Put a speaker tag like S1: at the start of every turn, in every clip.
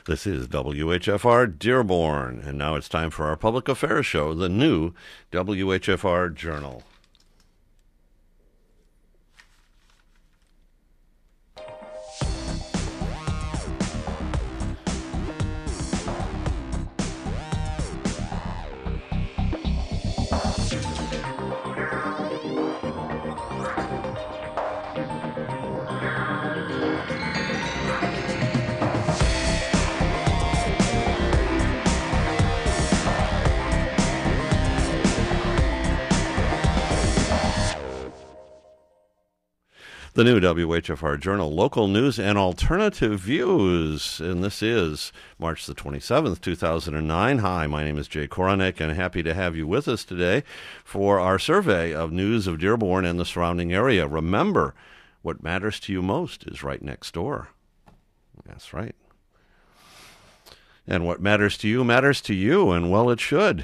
S1: This is WHFR Dearborn, and now it's time for our public affairs show, the new WHFR Journal. The new WHFR Journal, local news and alternative views. And this is March the 27th, 2009. Hi, my name is Jay Koronek, and happy to have you with us today for our survey of news of Dearborn and the surrounding area. Remember, what matters to you most is right next door. That's right. And what matters to you, and well, it should.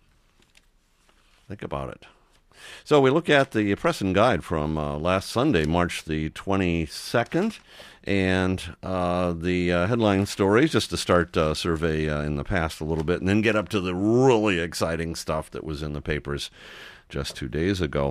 S1: Think about it. So we look at the Press and Guide from last Sunday, March the 22nd, and the headline stories, just to start survey in the past a little bit, and then get up to the really exciting stuff that was in the papers just 2 days ago.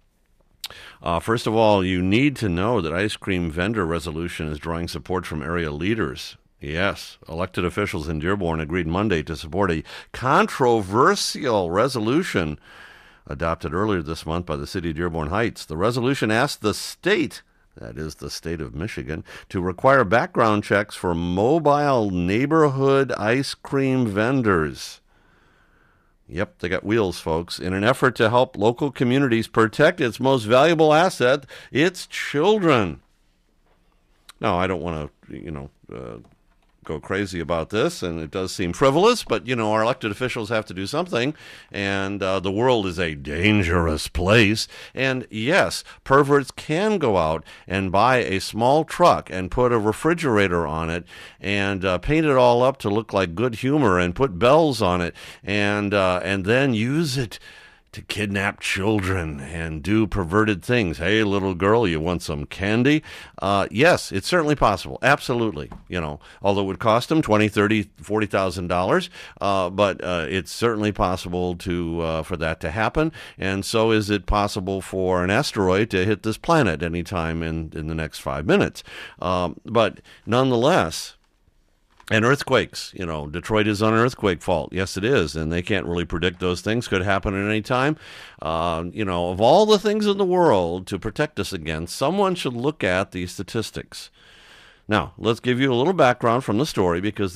S1: First of all, you need to know that ice cream vendor resolution is drawing support from area leaders. Yes, elected officials in Dearborn agreed Monday to support a controversial resolution adopted earlier this month by the city of Dearborn Heights. The resolution asked the state, that is the state of Michigan, to require background checks for mobile neighborhood ice cream vendors. Yep, they got wheels, folks. In an effort to help local communities protect its most valuable asset, its children. Now, I don't want to, go crazy about this, and it does seem frivolous, but, our elected officials have to do something, and the world is a dangerous place. And yes, perverts can go out and buy a small truck and put a refrigerator on it and paint it all up to look like Good Humor and put bells on it and then use it to kidnap children and do perverted things. Hey, little girl, you want some candy? Yes, it's certainly possible. Absolutely. Although it would cost them $20,000, $30,000, $40,000, but it's certainly possible for that to happen. And so is it possible for an asteroid to hit this planet anytime in the next 5 minutes. But nonetheless, and earthquakes, Detroit is on an earthquake fault. Yes, it is. And they can't really predict those things. Could happen at any time. Of all the things in the world to protect us against, someone should look at the statistics. Now, let's give you a little background from the story, because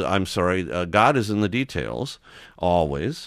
S1: God is in the details, always.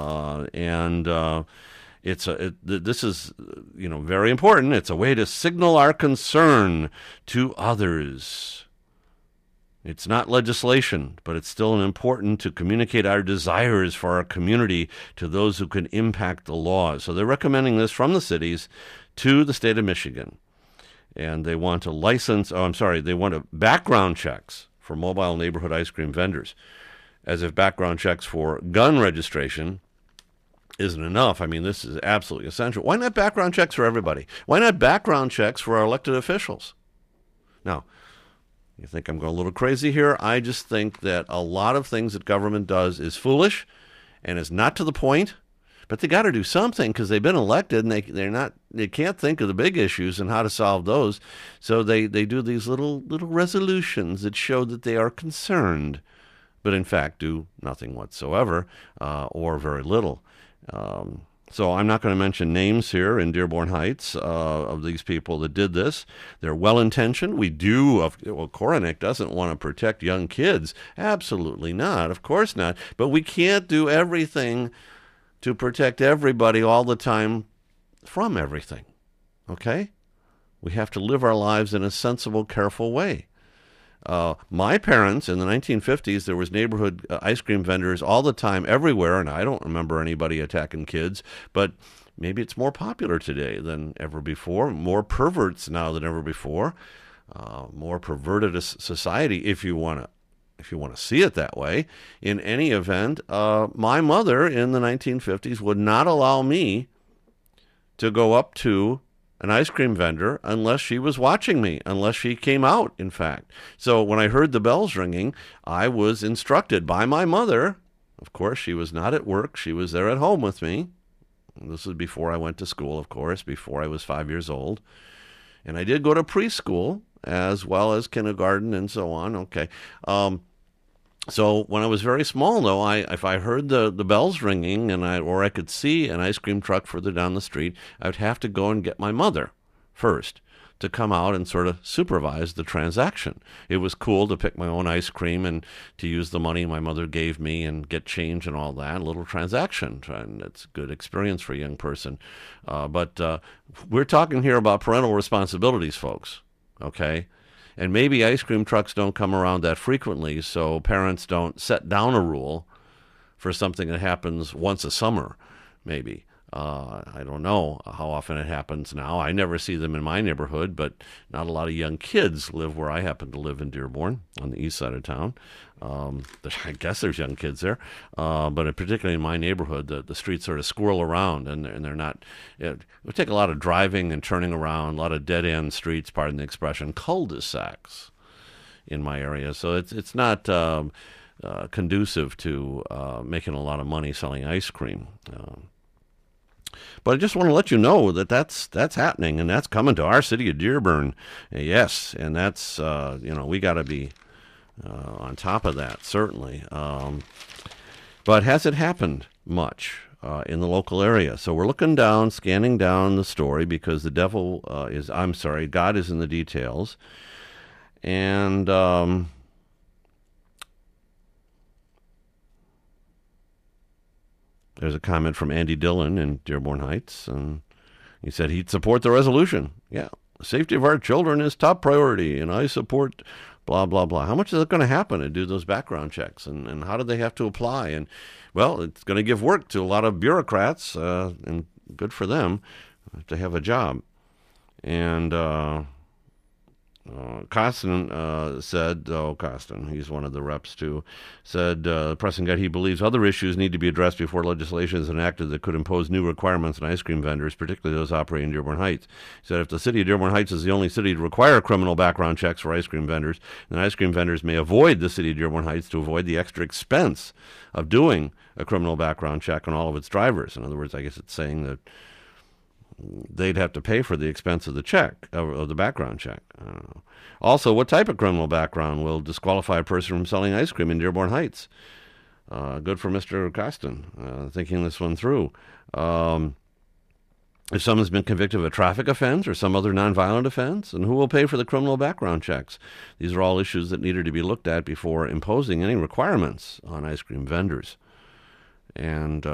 S1: This is, very important. It's a way to signal our concern to others. It's not legislation, but it's still important to communicate our desires for our community to those who can impact the laws. So they're recommending this from the cities to the state of Michigan. And they want they want background checks for mobile neighborhood ice cream vendors, as if background checks for gun registration isn't enough. I mean, this is absolutely essential. Why not background checks for everybody? Why not background checks for our elected officials? Now, you think I'm going a little crazy here? I just think that a lot of things that government does is foolish and is not to the point, but they got to do something because they've been elected and they can't think of the big issues and how to solve those. So they do these little resolutions that show that they are concerned, but in fact do nothing whatsoever, or very little. So I'm not going to mention names here in Dearborn Heights of these people that did this. They're well-intentioned. Koronek doesn't want to protect young kids. Absolutely not. Of course not. But we can't do everything to protect everybody all the time from everything. Okay? We have to live our lives in a sensible, careful way. My parents, in the 1950s, there was neighborhood ice cream vendors all the time, everywhere, and I don't remember anybody attacking kids, but maybe it's more popular today than ever before, more perverts now than ever before, more perverted a society, if you want to see it that way. In any event, my mother in the 1950s would not allow me to go up to an ice cream vendor unless she was watching me, unless she came out, in fact. So when I heard the bells ringing, I was instructed by my mother. Of course, she was not at work. She was there at home with me. This was before I went to school, of course, before I was 5 years old. And I did go to preschool as well as kindergarten and so on. Okay. So when I was very small, though, if I heard the bells ringing or I could see an ice cream truck further down the street, I would have to go and get my mother first to come out and sort of supervise the transaction. It was cool to pick my own ice cream and to use the money my mother gave me and get change and all that, a little transaction. And it's a good experience for a young person. But we're talking here about parental responsibilities, folks, okay? And maybe ice cream trucks don't come around that frequently, so parents don't set down a rule for something that happens once a summer, maybe. I don't know how often it happens now. I never see them in my neighborhood, but not a lot of young kids live where I happen to live in Dearborn, on the east side of town. I guess there's young kids there, but particularly in my neighborhood, the streets sort of squirrel around, and they're not. It would take a lot of driving and turning around, a lot of dead-end streets, pardon the expression, cul-de-sacs in my area. So it's not conducive to making a lot of money selling ice cream. But I just want to let you know that that's happening, and that's coming to our city of Dearborn. Yes, and that's, we got to be on top of that, certainly. But has it happened much in the local area? So we're looking down, scanning down the story, because God is in the details. And there's a comment from Andy Dillon in Dearborn Heights, and he said he'd support the resolution. Yeah, the safety of our children is top priority, and I support blah, blah, blah. How much is it going to happen to do those background checks, and how do they have to apply? And, well, it's going to give work to a lot of bureaucrats, and good for them to have a job. And Costin Costin, he's one of the reps too, said, Preston Guide, he believes other issues need to be addressed before legislation is enacted that could impose new requirements on ice cream vendors, particularly those operating in Dearborn Heights. He said if the city of Dearborn Heights is the only city to require criminal background checks for ice cream vendors, then ice cream vendors may avoid the city of Dearborn Heights to avoid the extra expense of doing a criminal background check on all of its drivers. In other words, I guess it's saying that they'd have to pay for the expense of the check, of the background check. I don't know. Also, what type of criminal background will disqualify a person from selling ice cream in Dearborn Heights? Good for Mr. Costin, thinking this one through. If someone's been convicted of a traffic offense or some other nonviolent offense, and who will pay for the criminal background checks? These are all issues that needed to be looked at before imposing any requirements on ice cream vendors. And,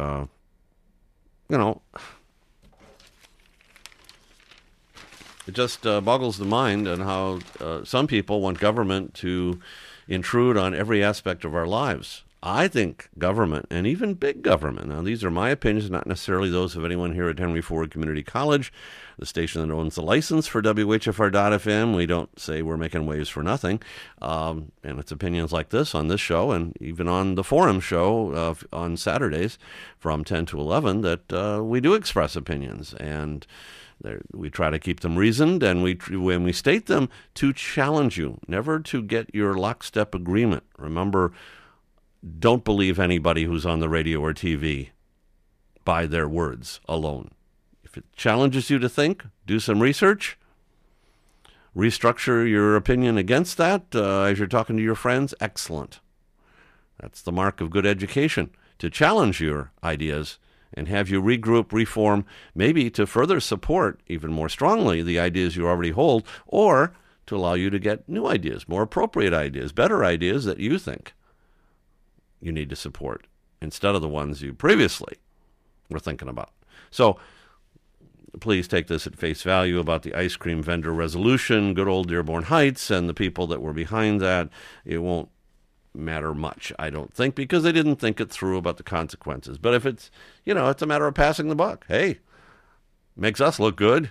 S1: it just boggles the mind on how some people want government to intrude on every aspect of our lives. I think government, and even big government, now these are my opinions, not necessarily those of anyone here at Henry Ford Community College, the station that owns the license for WHFR.FM. We don't say we're making waves for nothing. And it's opinions like this on this show, and even on the Forum show on Saturdays from 10 to 11, that we do express opinions. And we try to keep them reasoned, and when we state them, to challenge you, never to get your lockstep agreement. Remember, don't believe anybody who's on the radio or TV by their words alone. If it challenges you to think, do some research, restructure your opinion against that as you're talking to your friends, excellent. That's the mark of good education, to challenge your ideas and have you regroup, reform, maybe to further support even more strongly the ideas you already hold, or to allow you to get new ideas, more appropriate ideas, better ideas that you think you need to support instead of the ones you previously were thinking about. So please take this at face value about the ice cream vendor resolution, good old Dearborn Heights, and the people that were behind that. It won't matter much, I don't think, because they didn't think it through about the consequences. But if it's, it's a matter of passing the buck. Hey, makes us look good,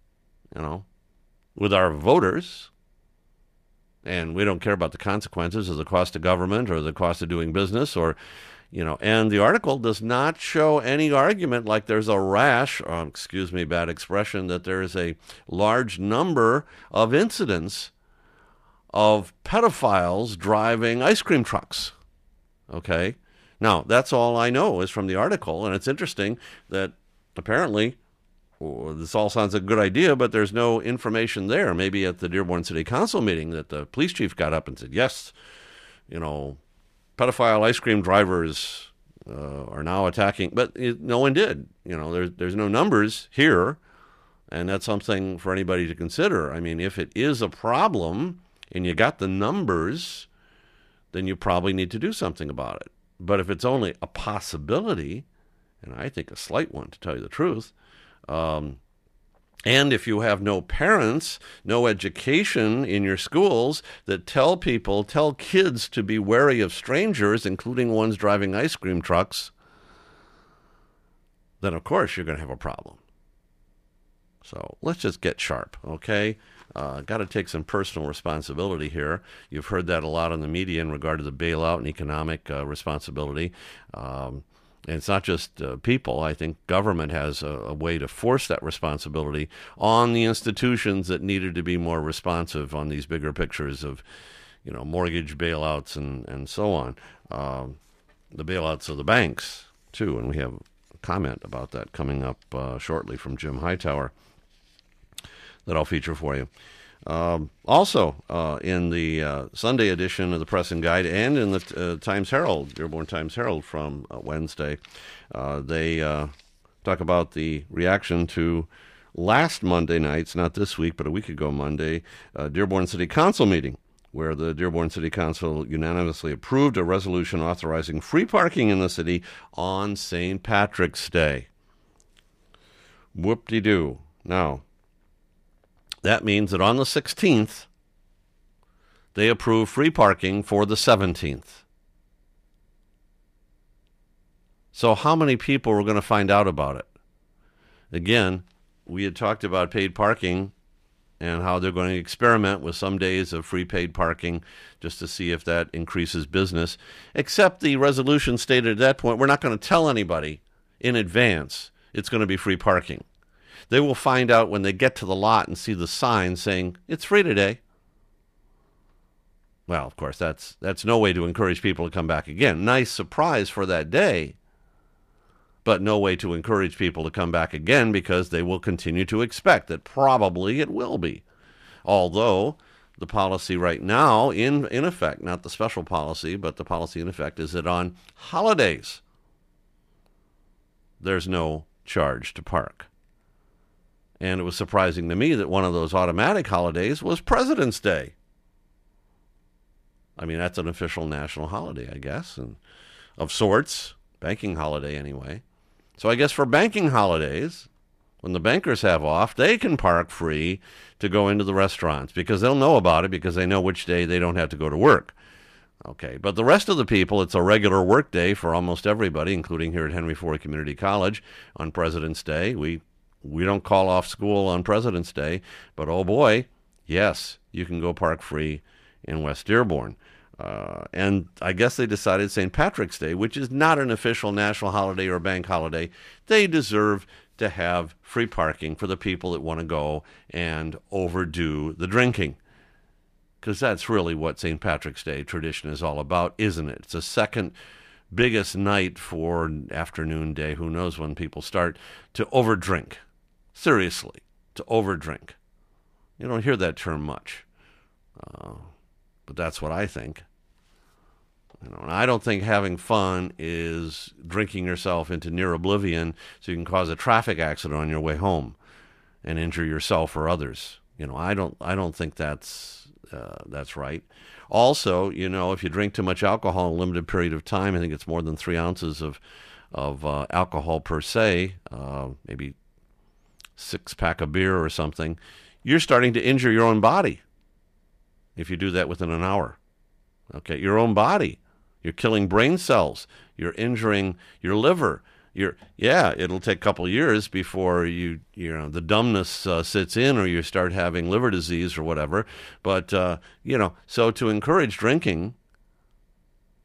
S1: with our voters, and we don't care about the consequences or the cost of government or the cost of doing business or, And the article does not show any argument like there's a rash, excuse me, bad expression, that there is a large number of incidents of pedophiles driving ice cream trucks. Okay? Now, that's all I know is from the article, and it's interesting that apparently this all sounds like a good idea, but there's no information there. Maybe at the Dearborn City Council meeting that the police chief got up and said, yes, pedophile ice cream drivers are now attacking, but no one did. There's no numbers here, and that's something for anybody to consider. I mean, if it is a problem and you got the numbers, then you probably need to do something about it. But if it's only a possibility, and I think a slight one to tell you the truth, and if you have no parents, no education in your schools that tell kids to be wary of strangers, including ones driving ice cream trucks, then of course you're going to have a problem. So let's just get sharp, okay? Got to take some personal responsibility here. You've heard that a lot in the media in regard to the bailout and economic responsibility. And it's not just people. I think government has a way to force that responsibility on the institutions that needed to be more responsive on these bigger pictures of, mortgage bailouts and so on. The bailouts of the banks, too. And we have a comment about that coming up shortly from Jim Hightower that I'll feature for you. Also, in the Sunday edition of the Press and Guide and in the Times Herald, Dearborn Times Herald from Wednesday, they talk about the reaction to last Monday night's, not this week, but a week ago Monday, Dearborn City Council meeting, where the Dearborn City Council unanimously approved a resolution authorizing free parking in the city on St. Patrick's Day. Whoop-de-doo. Now, that means that on the 16th, they approve free parking for the 17th. So how many people were going to find out about it? Again, we had talked about paid parking and how they're going to experiment with some days of free paid parking just to see if that increases business. Except the resolution stated at that point, we're not going to tell anybody in advance it's going to be free parking. They will find out when they get to the lot and see the sign saying, it's free today. Well, of course, that's no way to encourage people to come back again. Nice surprise for that day, but no way to encourage people to come back again because they will continue to expect that probably it will be. Although the policy right now, in effect, not the special policy, but the policy in effect is that on holidays, there's no charge to park. And it was surprising to me that one of those automatic holidays was President's Day. I mean, that's an official national holiday, I guess, and of sorts, banking holiday anyway. So I guess for banking holidays, when the bankers have off, they can park free to go into the restaurants because they'll know about it because they know which day they don't have to go to work. Okay, but the rest of the people, it's a regular work day for almost everybody, including here at Henry Ford Community College on President's Day. We don't call off school on President's Day, but oh boy, yes, you can go park free in West Dearborn. And I guess they decided St. Patrick's Day, which is not an official national holiday or bank holiday, they deserve to have free parking for the people that want to go and overdo the drinking. Because that's really what St. Patrick's Day tradition is all about, isn't it? It's the second biggest night for afternoon day. Who knows when people start to overdrink. Seriously, to overdrink. You don't hear that term much. But that's what I think. And I don't think having fun is drinking yourself into near oblivion so you can cause a traffic accident on your way home and injure yourself or others. I don't think that's right. Also, if you drink too much alcohol in a limited period of time, I think it's more than 3 ounces of alcohol per se, maybe 6-pack of beer or something, you're starting to injure your own body if you do that within an hour. Okay, your own body. You're killing brain cells. You're injuring your liver. It'll take a couple years before the dumbness sits in or you start having liver disease or whatever. But, so to encourage drinking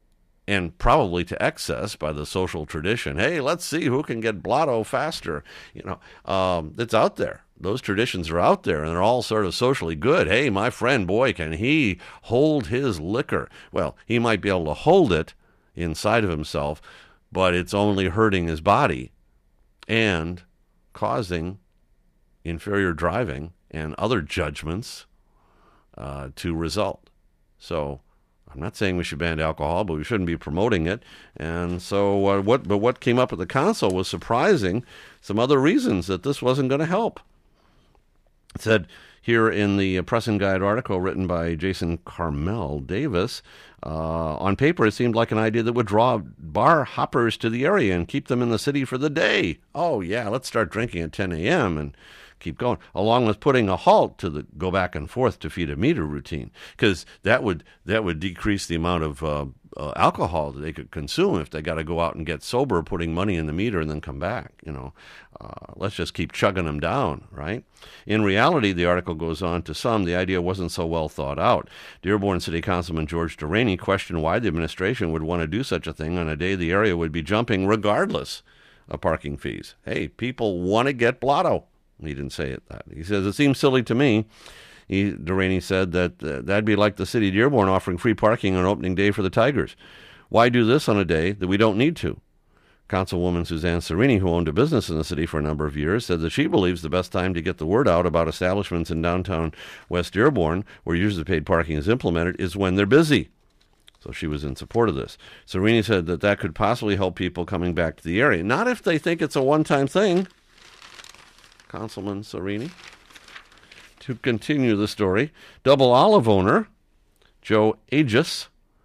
S1: and probably to excess by the social tradition. Hey, let's see who can get blotto faster. It's out there. Those traditions are out there, and they're all sort of socially good. Hey, my friend, boy, can he hold his liquor? Well, he might be able to hold it inside of himself, but it's only hurting his body and causing inferior driving and other judgments to result. So I'm not saying we should ban alcohol, but we shouldn't be promoting it. And so what came up at the council was surprising. Some other reasons that this wasn't going to help. It said here in the Press and Guide article written by Jason Carmel Davis, on paper it seemed like an idea that would draw bar hoppers to the area and keep them in the city for the day. Oh yeah, let's start drinking at 10 a.m. and keep going, along with putting a halt to the go back and forth to feed a meter routine, because that would decrease the amount of alcohol that they could consume if they got to go out and get sober, putting money in the meter and then come back. Let's just keep chugging them down, right? In reality, the article goes on to some, the idea wasn't so well thought out. Dearborn City Councilman George Deraney questioned why the administration would want to do such a thing on a day the area would be jumping regardless of parking fees. Hey, people want to get blotto. He didn't say it that. He says, it seems silly to me. Deraney said that that'd be like the city of Dearborn offering free parking on opening day for the Tigers. Why do this on a day that we don't need to? Councilwoman Suzanne Serini, who owned a business in the city for a number of years, said that she believes the best time to get the word out about establishments in downtown West Dearborn, where usually paid parking is implemented, is when they're busy. So she was in support of this. Serini said that could possibly help people coming back to the area. Not if they think it's a one-time thing. Councilman Serini. To continue the story, Double Olive owner Joe Aegis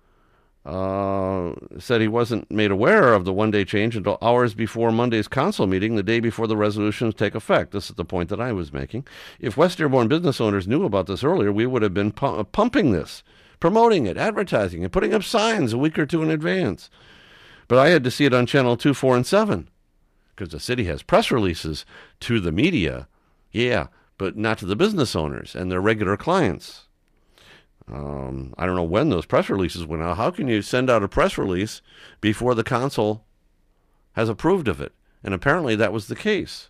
S1: said he wasn't made aware of the one-day change until hours before Monday's council meeting, the day before the resolutions take effect. This is the point that I was making. If West Dearborn business owners knew about this earlier, we would have been pumping this, promoting it, advertising it, putting up signs a week or two in advance. But I had to see it on Channel 2, 4, and 7. Because the city has press releases to the media, yeah, but not to the business owners and their regular clients. I don't know when those press releases went out. How can you send out a press release before the council has approved of it? And apparently that was the case.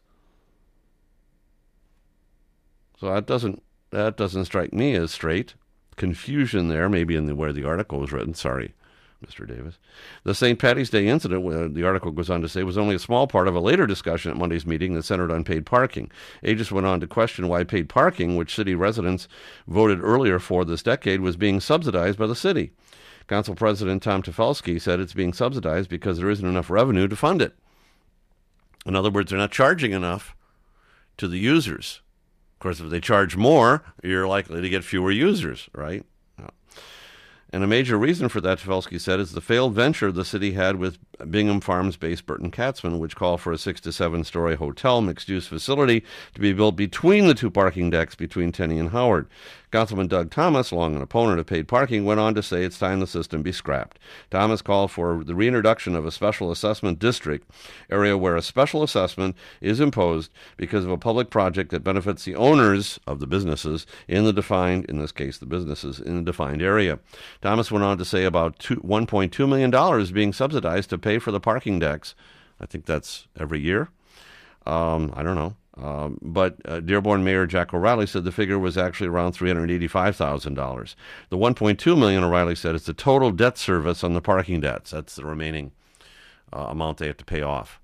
S1: So that doesn't strike me as straight. Confusion there, maybe in where the article was written. Sorry, Mr. Davis. The St. Patty's Day incident, the article goes on to say, was only a small part of a later discussion at Monday's meeting that centered on paid parking. Aegis went on to question why paid parking, which city residents voted earlier for this decade, was being subsidized by the city. Council President Tom Tefelsky said it's being subsidized because there isn't enough revenue to fund it. In other words, they're not charging enough to the users. Of course, if they charge more, you're likely to get fewer users, right? And a major reason for that, Tefelsky said, is the failed venture the city had with Bingham Farms-based Burton Katzman, which called for a 6 to 7 story hotel mixed-use facility to be built between the two parking decks between Tenney and Howard. Councilman Doug Thomas, long an opponent of paid parking, went on to say it's time the system be scrapped. Thomas called for the reintroduction of a special assessment district, area where a special assessment is imposed because of a public project that benefits the owners of the businesses in the defined, in this case the businesses, in the defined area. Thomas went on to say about $1.2 million being subsidized to pay for the parking decks. I think that's every year. I don't know. But Dearborn Mayor Jack O'Reilly said the figure was actually around $385,000. The $1.2 million, O'Reilly said, is the total debt service on the parking debts. That's the remaining amount they have to pay off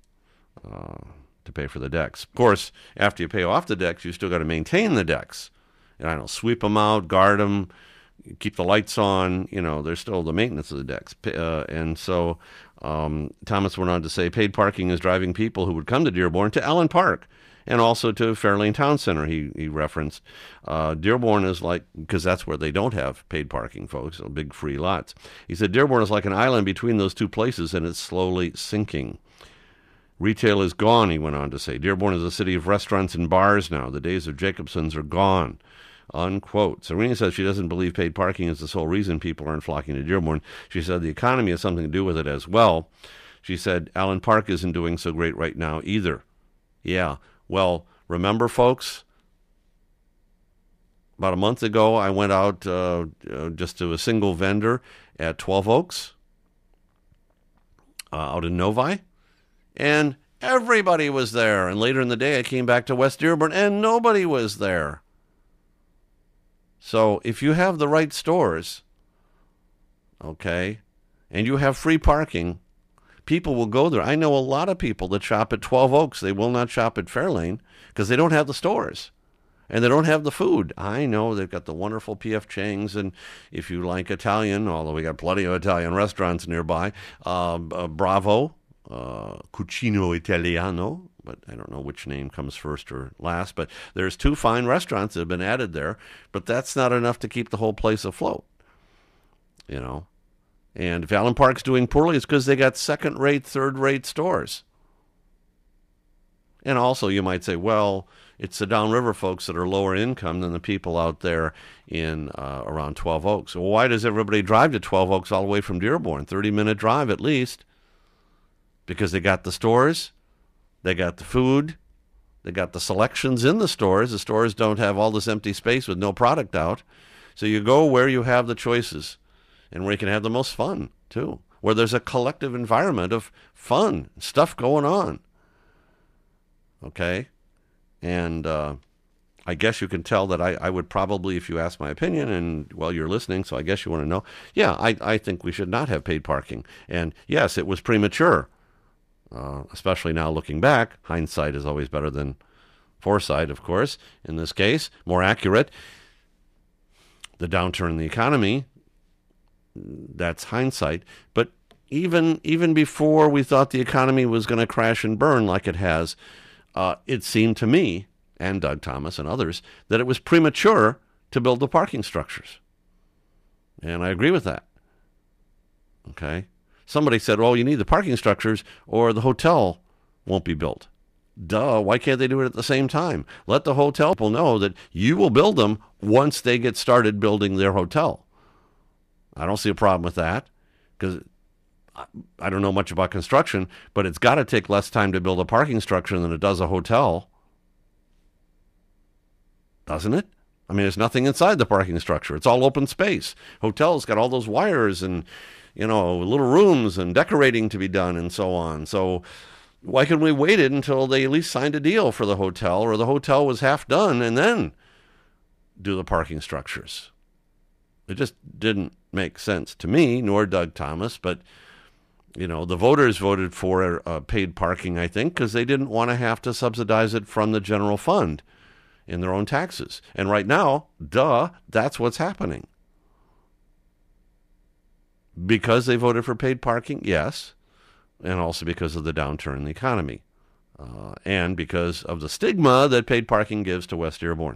S1: to pay for the decks. Of course, after you pay off the decks, you still got to maintain the decks. And I don't know, sweep them out, guard them, keep the lights on. There's still the maintenance of the decks. And so Thomas went on to say paid parking is driving people who would come to Dearborn to Allen Park and also to Fairlane Town Center, he referenced. Dearborn is like, because that's where they don't have paid parking, folks, so big free lots. He said Dearborn is like an island between those two places, and it's slowly sinking. Retail is gone, he went on to say. Dearborn is a city of restaurants and bars now. The days of Jacobson's are gone, unquote. Serena says she doesn't believe paid parking is the sole reason people aren't flocking to Dearborn. She said the economy has something to do with it as well. She said Allen Park isn't doing so great right now either. Yeah. Well, remember, folks, about a month ago, I went out just to a single vendor at 12 Oaks. out in Novi, and everybody was there. And later in the day, I came back to West Dearborn, and nobody was there. So if you have the right stores, okay, and you have free parking, people will go there. I know a lot of people that shop at 12 Oaks. They will not shop at Fairlane because they don't have the stores. And they don't have the food. I know they've got the wonderful P.F. Chang's, and if you like Italian, although we got plenty of Italian restaurants nearby, Bravo, Cucino Italiano, but I don't know which name comes first or last, but there's 2 fine restaurants that have been added there, but that's not enough to keep the whole place afloat, you know. And if Allen Park's doing poorly, it's because they got second-rate, third-rate stores. And also you might say, well, it's the downriver folks that are lower income than the people out there in around 12 Oaks. Well, why does everybody drive to 12 Oaks all the way from Dearborn? 30-minute drive at least. Because they got the stores, they got the food, they got the selections in the stores. The stores don't have all this empty space with no product out. So you go where you have the choices and where you can have the most fun, too. Where there's a collective environment of fun, stuff going on. Okay? And I guess you can tell that I would probably, if you ask my opinion, and, well, you're listening, so I guess you want to know, yeah, I think we should not have paid parking. And, yes, it was premature, especially now looking back. Hindsight is always better than foresight, of course, in this case, more accurate. The downturn in the economy, that's hindsight. But even before we thought the economy was going to crash and burn like it has, it seemed to me, and Doug Thomas and others, that it was premature to build the parking structures. And I agree with that. Okay? Somebody said, well, you need the parking structures or the hotel won't be built. Duh, why can't they do it at the same time? Let the hotel people know that you will build them once they get started building their hotel. I don't see a problem with that because I don't know much about construction, but it's got to take less time to build a parking structure than it does a hotel. Doesn't it? I mean, there's nothing inside the parking structure. It's all open space. Hotels got all those wires and, you know, little rooms and decorating to be done and so on. So why couldn't we wait until they at least signed a deal for the hotel or the hotel was half done and then do the parking structures? It just didn't make sense to me, nor Doug Thomas, but you know, the voters voted for paid parking, I think, because they didn't want to have to subsidize it from the general fund in their own taxes. And right now, that's what's happening. Because they voted for paid parking, yes, and also because of the downturn in the economy, and because of the stigma that paid parking gives to West Dearborn.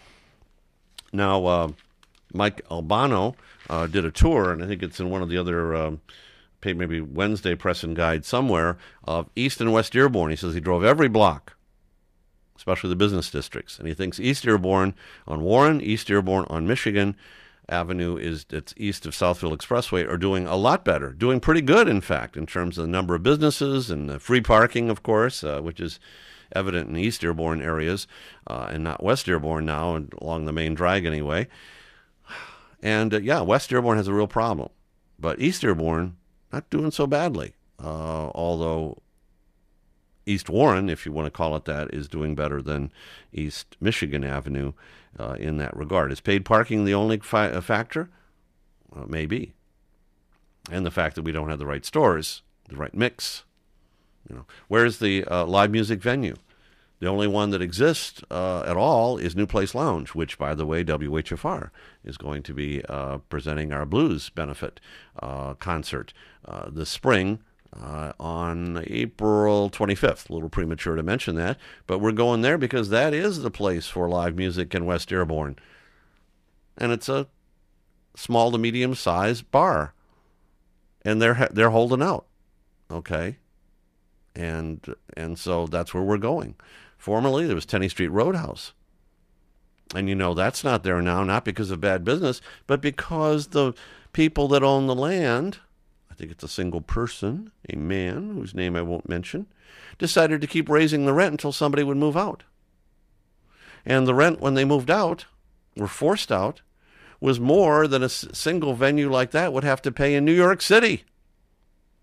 S1: Now, Mike Albano did a tour, and I think it's in one of the other maybe Wednesday Press and Guide somewhere, of East and West Dearborn. He says he drove every block, especially the business districts. And he thinks East Dearborn on Warren, East Dearborn on Michigan Avenue, it's east of Southfield Expressway, are doing a lot better, doing pretty good, in fact, in terms of the number of businesses and the free parking, of course, which is evident in East Dearborn areas and not West Dearborn now, and along the main drag anyway. And, West Dearborn has a real problem. But East Dearborn, not doing so badly, although East Warren, if you want to call it that, is doing better than East Michigan Avenue in that regard. Is paid parking the only factor? Maybe. And the fact that we don't have the right stores, the right mix. You know, where's the live music venue? The only one that exists at all is New Place Lounge, which, by the way, WHFR is going to be presenting our blues benefit concert this spring on April 25th. A little premature to mention that, but we're going there because that is the place for live music in West Dearborn. And it's a small to medium-sized bar. And they're holding out, okay? And so that's where we're going. Formerly, there was Tenney Street Roadhouse. And, you know, that's not there now, not because of bad business, but because the people that own the land, I think it's a single person, a man whose name I won't mention, decided to keep raising the rent until somebody would move out. And the rent, when they moved out, were forced out, was more than a single venue like that would have to pay in New York City.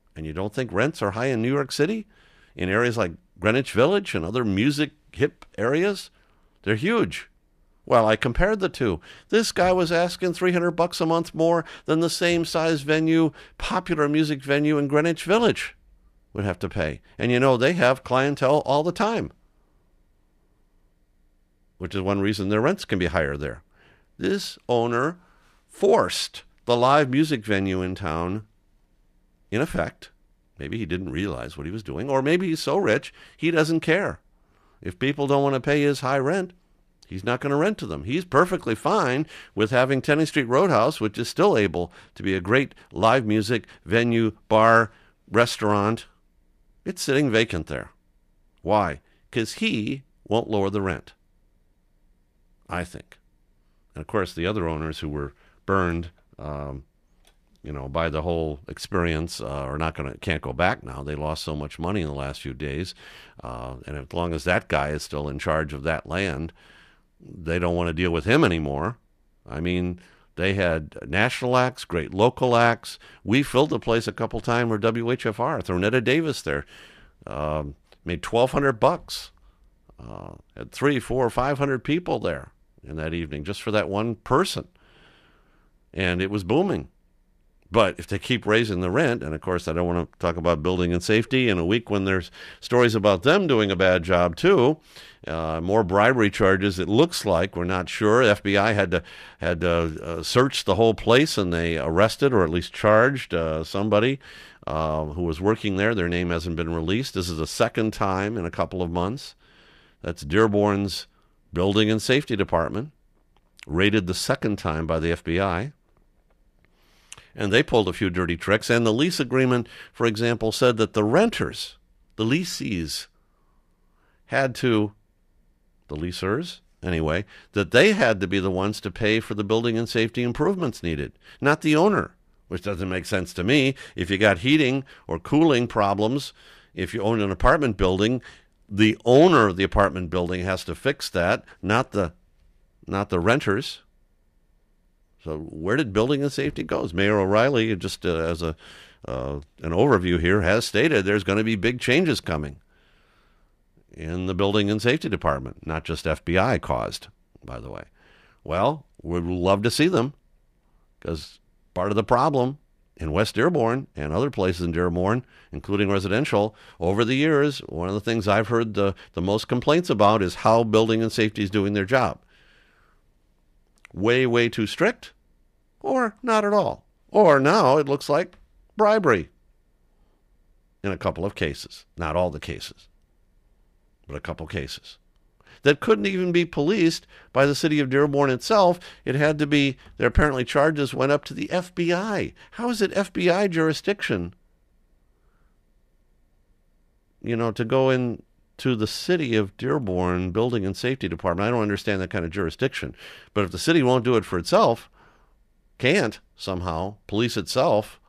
S1: And you don't think rents are high in New York City? In areas like Greenwich Village and other music hip areas? They're huge. Well, I compared the two. This guy was asking $300 a month more than the same size venue, popular music venue in Greenwich Village would have to pay. And you know, they have clientele all the time, which is one reason their rents can be higher there. This owner forced the live music venue in town, in effect. Maybe he didn't realize what he was doing, or maybe he's so rich he doesn't care. If people don't want to pay his high rent, he's not going to rent to them. He's perfectly fine with having Tenny Street Roadhouse, which is still able to be a great live music venue, bar, restaurant. It's sitting vacant there. Why? Because he won't lower the rent, I think. And of course, the other owners who were burned, by the whole experience, can't go back now. They lost so much money in the last few days, and as long as that guy is still in charge of that land, they don't want to deal with him anymore. I mean, they had national acts, great local acts. We filled the place a couple times with WHFR. Throw Netta Davis there, made $1,200. Had 300, 400, 500 people there in that evening just for that one person, and it was booming. But if they keep raising the rent, and of course I don't want to talk about building and safety in a week when there's stories about them doing a bad job too, more bribery charges. It looks like, we're not sure. The FBI had to search the whole place, and they arrested or at least charged somebody who was working there. Their name hasn't been released. This is the second time in a couple of months. That's Dearborn's Building and Safety Department, raided the second time by the FBI. And they pulled a few dirty tricks. And the lease agreement, for example, said that the renters, the lessees, had to, the leasers anyway, that they had to be the ones to pay for the building and safety improvements needed, not the owner, which doesn't make sense to me. If you got heating or cooling problems, if you own an apartment building, the owner of the apartment building has to fix that, not the renters. So where did building and safety go? Mayor O'Reilly, just as an overview here, has stated there's going to be big changes coming in the building and safety department, not just FBI caused, by the way. Well, we'd love to see them, because part of the problem in West Dearborn and other places in Dearborn, including residential, over the years, one of the things I've heard the most complaints about is how building and safety is doing their job. Way, way too strict, or not at all. Or now it looks like bribery in a couple of cases. Not all the cases, but a couple cases. That couldn't even be policed by the city of Dearborn itself. It had to be, their apparently charges went up to the FBI. How is it FBI jurisdiction, to go in to the city of Dearborn Building and Safety Department? I don't understand that kind of jurisdiction. But if the city won't do it for itself, can't somehow police itself,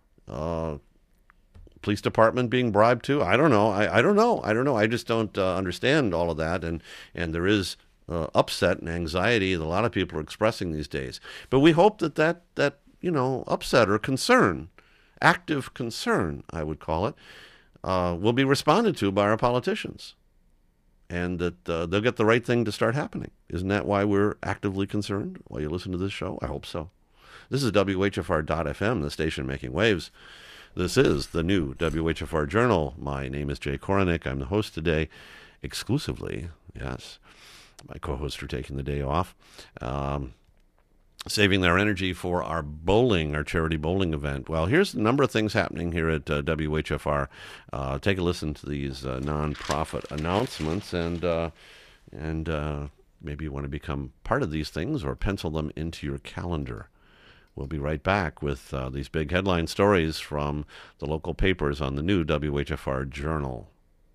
S1: police department being bribed too, I don't know. I don't know. I just don't understand all of that. And there is upset and anxiety that a lot of people are expressing these days. But we hope that upset or concern, active concern, I would call it, will be responded to by our politicians, and that they'll get the right thing to start happening. Isn't that why we're actively concerned while you listen to this show? I hope so. This is WHFR.FM, the station making waves. This is the new WHFR Journal. My name is Jay Koronick. I'm the host today, exclusively. Yes, my co-hosts are taking the day off. Saving their energy for our charity bowling event. Well, here's a number of things happening here at WHFR. Take a listen to these nonprofit announcements, and maybe you want to become part of these things or pencil them into your calendar. We'll be right back with these big headline stories from the local papers on the new WHFR Journal.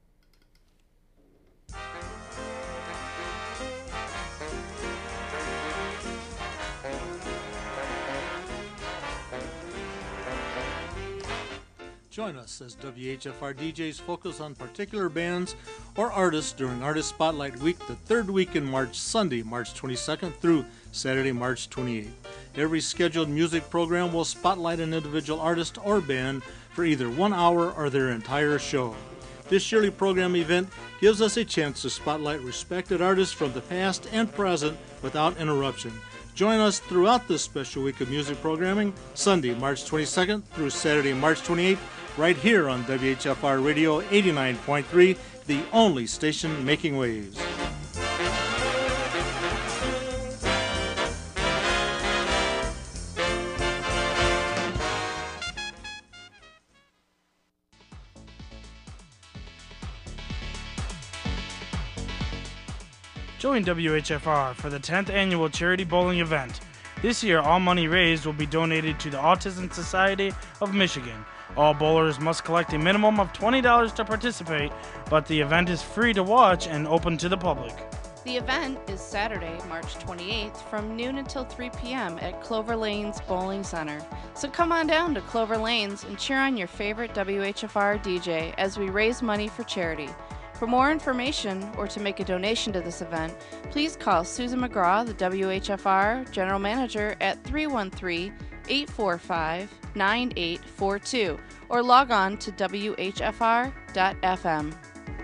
S2: Join us as WHFR DJs focus on particular bands or artists during Artist Spotlight Week, the third week in March, Sunday, March 22nd through Saturday, March 28th. Every scheduled music program will spotlight an individual artist or band for either 1 hour or their entire show. This yearly program event gives us a chance to spotlight respected artists from the past and present without interruption. Join us throughout this special week of music programming, Sunday, March 22nd through Saturday, March 28th, right here on WHFR Radio 89.3, the only station making waves.
S3: Join WHFR for the 10th annual charity bowling event. This year, all money raised will be donated to the Autism Society of Michigan. All bowlers must collect a minimum of $20 to participate, but the event is free to watch and open to the public.
S4: The event is Saturday, March 28th from noon until 3 p.m. at Clover Lanes Bowling Center. So come on down to Clover Lanes and cheer on your favorite WHFR DJ as we raise money for charity. For more information or to make a donation to this event, please call Susan McGraw, the WHFR General Manager, at 313-845-9842 or log on to WHFR.FM.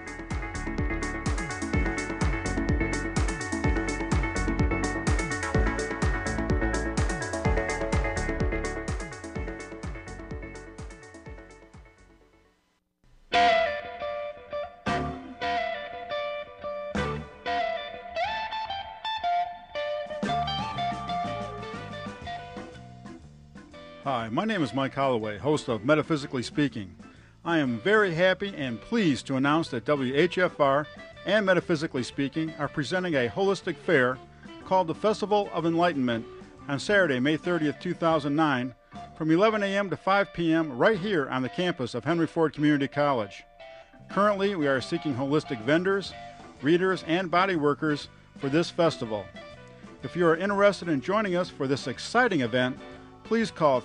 S5: Hi, my name is Mike Holloway, host of Metaphysically Speaking. I am very happy and pleased to announce that WHFR and Metaphysically Speaking are presenting a holistic fair called the Festival of Enlightenment on Saturday, May 30th, 2009, from 11 a.m. to 5 p.m. right here on the campus of Henry Ford Community College. Currently, we are seeking holistic vendors, readers, and body workers for this festival. If you are interested in joining us for this exciting event, please call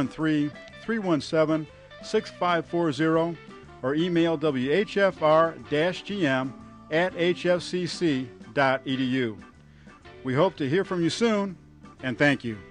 S5: 313-317-6540 or email whfr-gm@hfcc.edu. We hope to hear from you soon, and thank you.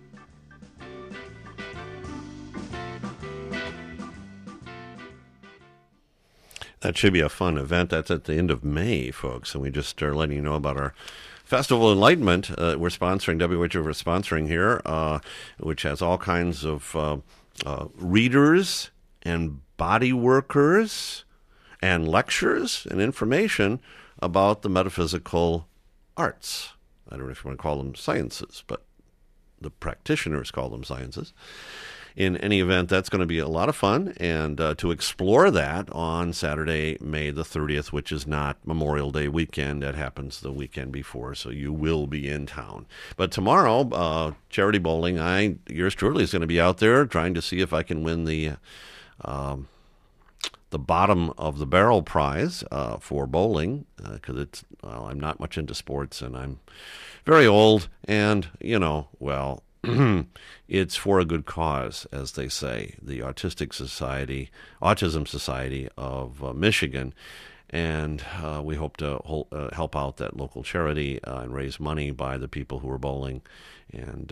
S1: That should be a fun event. That's at the end of May, folks, and we just are letting you know about our Festival Enlightenment. We're sponsoring, WHFR sponsoring here, which has all kinds of readers and body workers and lectures and information about the metaphysical arts. I don't know if you want to call them sciences, but the practitioners call them sciences. In any event, that's going to be a lot of fun, and to explore that on Saturday, May the 30th, which is not Memorial Day weekend. That happens the weekend before, so you will be in town. But tomorrow, charity bowling, yours truly is going to be out there trying to see if I can win the bottom of the barrel prize for bowling, because I'm not much into sports, and I'm very old, and, it's for a good cause, as they say, the Autism Society of Michigan, and we hope to help out that local charity and raise money by the people who are bowling, and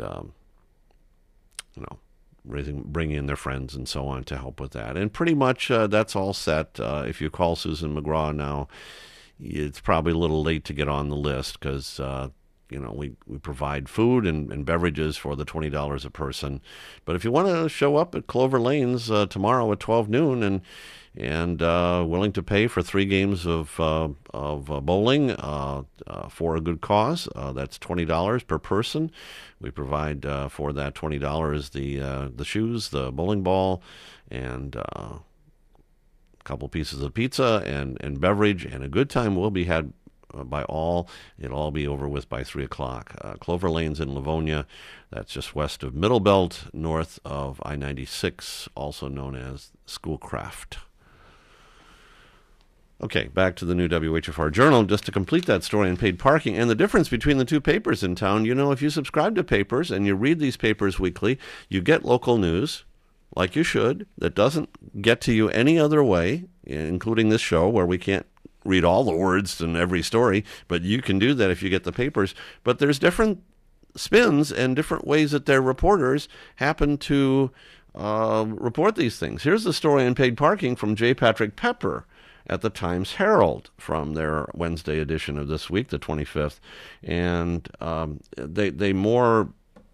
S1: bring in their friends and so on to help with that. And pretty much that's all set. If you call Susan McGraw now, it's probably a little late to get on the list, because we provide food and beverages for the $20 a person. But if you want to show up at Clover Lanes tomorrow at 12 noon and willing to pay for 3 games of bowling for a good cause, that's $20 per person. We provide for that $20 the shoes, the bowling ball, and a couple pieces of pizza and beverage, and a good time will be had by all. It'll all be over with by 3 o'clock. Clover Lanes in Livonia, that's just west of Middlebelt, north of I-96, also known as Schoolcraft. Okay, back to the new WHFR Journal. Just to complete that story on paid parking and the difference between the two papers in town, if you subscribe to papers and you read these papers weekly, you get local news, like you should, that doesn't get to you any other way, including this show where we can't read all the words in every story, but you can do that if you get the papers. But there's different spins and different ways that their reporters happen to report these things. Here's the story on paid parking from J. Patrick Pepper at the Times-Herald from their Wednesday edition of this week, the 25th. And they more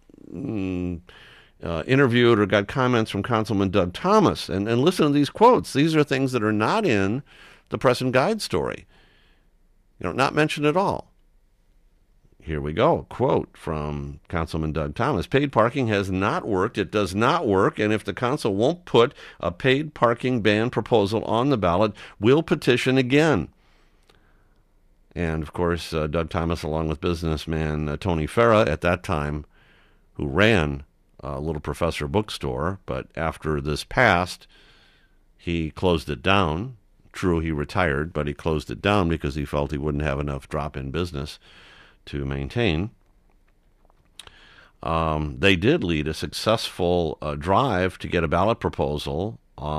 S1: interviewed or got comments from Councilman Doug Thomas. And listen to these quotes. These are things that are not in the Press and Guide story. Not mentioned at all. Here we go. Quote from Councilman Doug Thomas. Paid parking has not worked. It does not work. And if the council won't put a paid parking ban proposal on the ballot, we'll petition again. And, of course, Doug Thomas, along with businessman Tony Farah at that time, who ran Little Professor Bookstore, but after this passed, he closed it down. True, he retired, but he closed it down because he felt he wouldn't have enough drop-in business to maintain. They did lead a successful drive to get a ballot proposal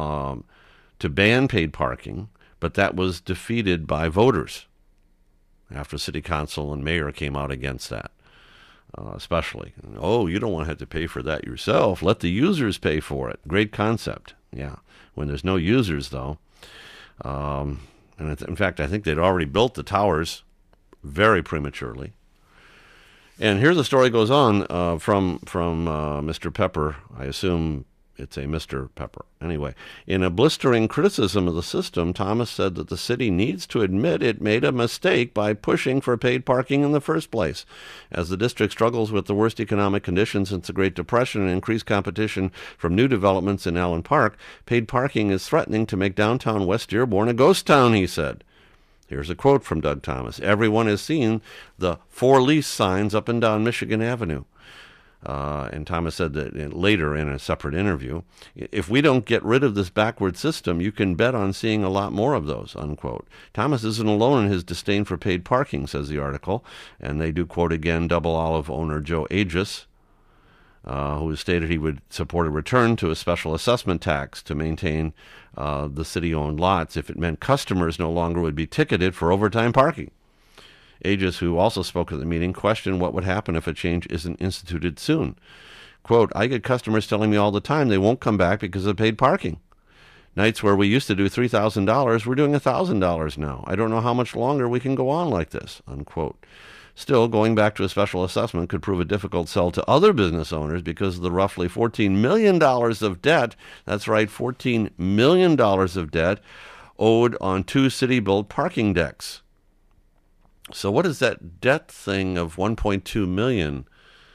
S1: to ban paid parking, but that was defeated by voters after city council and mayor came out against that, especially. Oh, you don't want to have to pay for that yourself. Let the users pay for it. Great concept. Yeah. When there's no users, though. And in fact, I think they'd already built the towers very prematurely. And here the story goes on from Mr. Pepper. I assume it's a Mr. Pepper. Anyway, in a blistering criticism of the system, Thomas said that the city needs to admit it made a mistake by pushing for paid parking in the first place. As the district struggles with the worst economic conditions since the Great Depression and increased competition from new developments in Allen Park, paid parking is threatening to make downtown West Dearborn a ghost town, he said. Here's a quote from Doug Thomas. Everyone has seen the for lease signs up and down Michigan Avenue. And Thomas said that later in a separate interview, if we don't get rid of this backward system, you can bet on seeing a lot more of those, unquote. Thomas isn't alone in his disdain for paid parking, says the article. And they do quote again Double Olive owner Joe Aegis, who stated he would support a return to a special assessment tax to maintain the city-owned lots if it meant customers no longer would be ticketed for overtime parking. Aegis, who also spoke at the meeting, questioned what would happen if a change isn't instituted soon. Quote, I get customers telling me all the time they won't come back because of paid parking. Nights where we used to do $3,000, we're doing $1,000 now. I don't know how much longer we can go on like this, unquote. Still, going back to a special assessment could prove a difficult sell to other business owners because of the roughly $14 million of debt, that's right, $14 million of debt owed on 2 city-built parking decks. So what is that debt thing of $1.2 million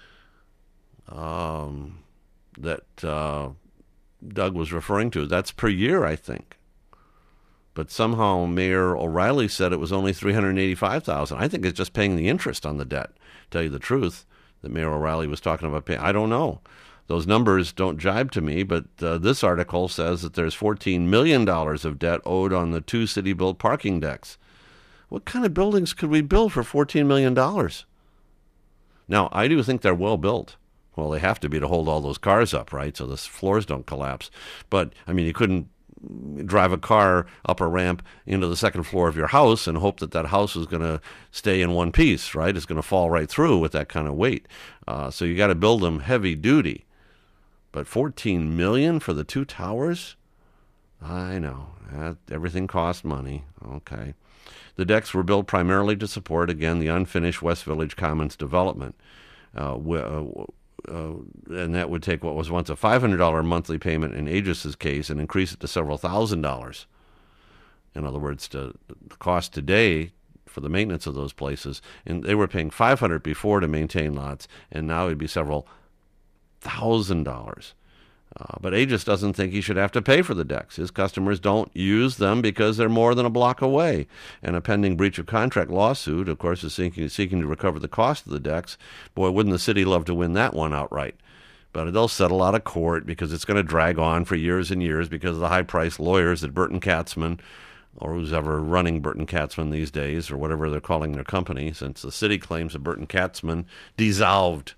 S1: that Doug was referring to? That's per year, I think. But somehow Mayor O'Reilly said it was only $385,000. I think it's just paying the interest on the debt. To tell you the truth, that Mayor O'Reilly was talking about paying. I don't know. Those numbers don't jibe to me, but this article says that there's $14 million of debt owed on the 2 city-built parking decks. What kind of buildings could we build for $14 million? Now, I do think they're well built. Well, they have to be to hold all those cars up, right, so the floors don't collapse. But, I mean, you couldn't drive a car up a ramp into the second floor of your house and hope that that house is going to stay in one piece, right? It's going to fall right through with that kind of weight. So you got to build them heavy duty. But $14 million for the 2 towers? I know. Everything costs money. Okay. The decks were built primarily to support, again, the unfinished West Village Commons development. And that would take what was once a $500 monthly payment in Aegis's case and increase it to several $1,000s. In other words, the cost today for the maintenance of those places, and they were paying $500 before to maintain lots, and now it'd be several $1,000. But Aegis doesn't think he should have to pay for the decks. His customers don't use them because they're more than a block away. And a pending breach of contract lawsuit, of course, is seeking to recover the cost of the decks. Boy, wouldn't the city love to win that one outright. But they'll settle out of court because it's going to drag on for years and years because of the high-priced lawyers at Burton Katzman, or who's ever running Burton Katzman these days, or whatever they're calling their company, since the city claims that Burton Katzman dissolved.